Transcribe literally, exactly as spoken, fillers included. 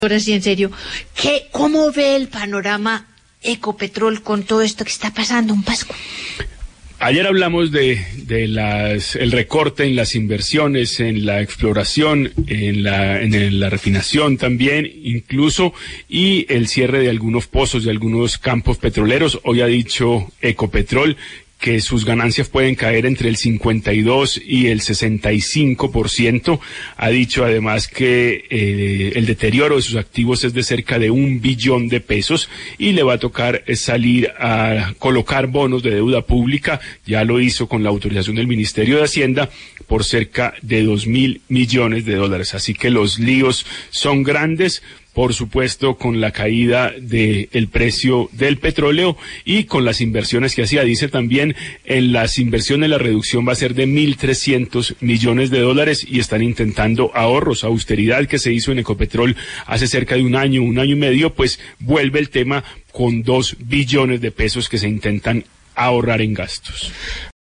Ahora sí, en serio, ¿qué, cómo ve el panorama Ecopetrol con todo esto que está pasando, un Pascua? Ayer hablamos de, de las, el recorte en las inversiones, en la exploración, en la, en la refinación también, incluso, y el cierre de algunos pozos, de algunos campos petroleros. Hoy ha dicho Ecopetrol que sus ganancias pueden caer entre el cincuenta y dos y el sesenta y cinco por ciento. Ha dicho además que eh, el deterioro de sus activos es de cerca de un billón de pesos y le va a tocar salir a colocar bonos de deuda pública. Ya lo hizo con la autorización del Ministerio de Hacienda por cerca de dos mil millones de dólares. Así que los líos son grandes. Por supuesto, con la caída del precio del petróleo y con las inversiones que hacía. Dice también, en las inversiones la reducción va a ser de mil trescientos millones de dólares y están intentando ahorros, austeridad que se hizo en Ecopetrol hace cerca de un año, un año y medio, pues vuelve el tema con dos billones de pesos que se intentan ahorrar en gastos.